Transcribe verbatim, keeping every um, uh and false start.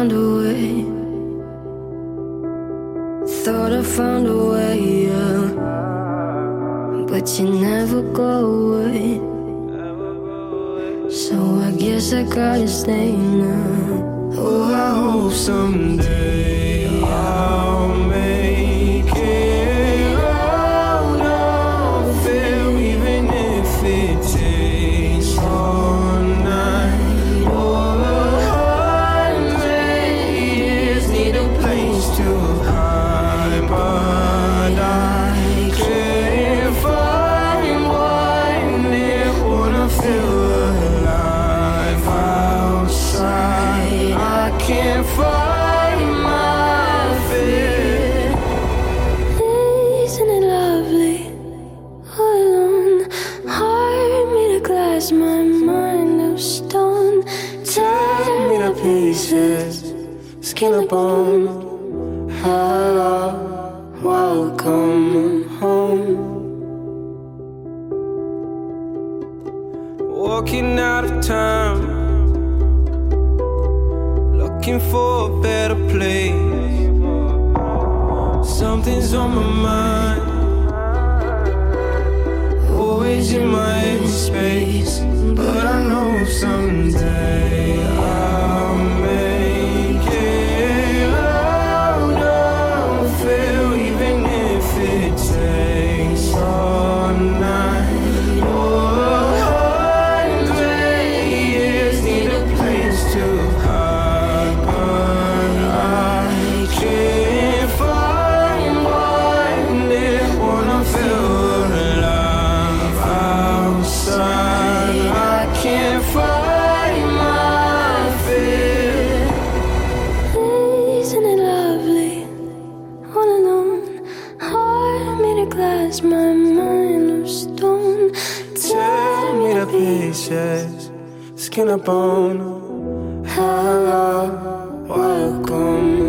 found a way. Thought I found a way, yeah. But you never go away. So I guess I gotta stay now. Oh, I hope someday I'll make it out of it, even if it takes all night or a hundred years. Need a place to hide, but I can't find one near. Wanna feel alive outside. I can't find my fear. Isn't it lovely? All alone, heart made of glass, my mind of stone. Tear me to pieces, skin and bone. Hello, welcome home. Walking out of time, looking for a better place. Something's on my mind, always in my head space. But I know someday I'll make it out of it, even if it takes all night or a hundred years. Need a place to hide, but I can't find one near. Wanna feel alive outside. I can't find my fear. Isn't it lovely? All alone, heart made of glass, my mind of stone. Tear me to pieces, skin and bone. Hello, welcome